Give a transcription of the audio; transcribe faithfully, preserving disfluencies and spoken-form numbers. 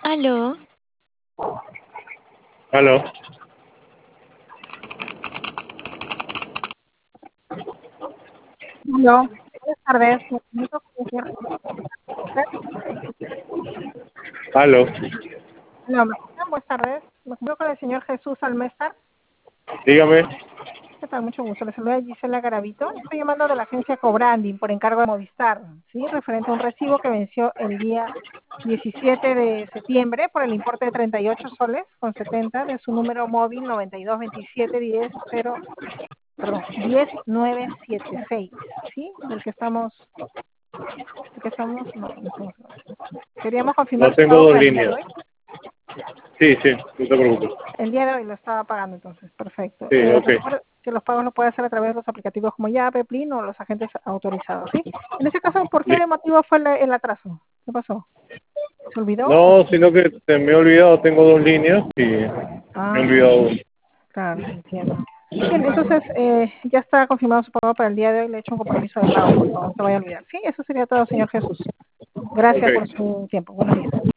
Aló, Aló. Aló, buenas tardes. Me comunico con el señor Jesús. Aló. Aló, ¿me escuchan? Buenas tardes. Me comunico con el señor Jesús Almestar. Dígame. ¿Qué tal? Mucho gusto. Le saluda Gisela Garavito. Estoy llamando de la agencia Cobranding por encargo de Movistar, ¿sí? Referente a un recibo que venció el día diecisiete de septiembre por el importe de treinta y ocho soles con setenta de su número móvil noventa y dos veintisiete diez cero, perdón, diez nueve siete seis, ¿sí? Del que estamos, del que estamos, no, no estamos. Queríamos No confirmar su tengo pago dos para el día de líneas. hoy. Sí, sí, no te preocupes. El día de hoy lo estaba pagando, entonces, perfecto. Sí, Eh, ok. recuerda que los pagos los puede hacer a través de los aplicativos como Yape, Plin o los agentes autorizados, ¿sí? En ese caso, ¿por qué Listo. motivo fue el, el atraso? ¿Qué pasó? ¿Se olvidó? No, sino que se me he olvidado, tengo dos líneas y me he Ah, olvidado una. claro, entiendo. Bien, entonces eh, ya está confirmado su pago para el día de hoy. Le he hecho un compromiso de pago, por favor, no se vaya a olvidar. Sí, eso sería todo, señor Jesús. Gracias por Ok. su tiempo. Buenos días.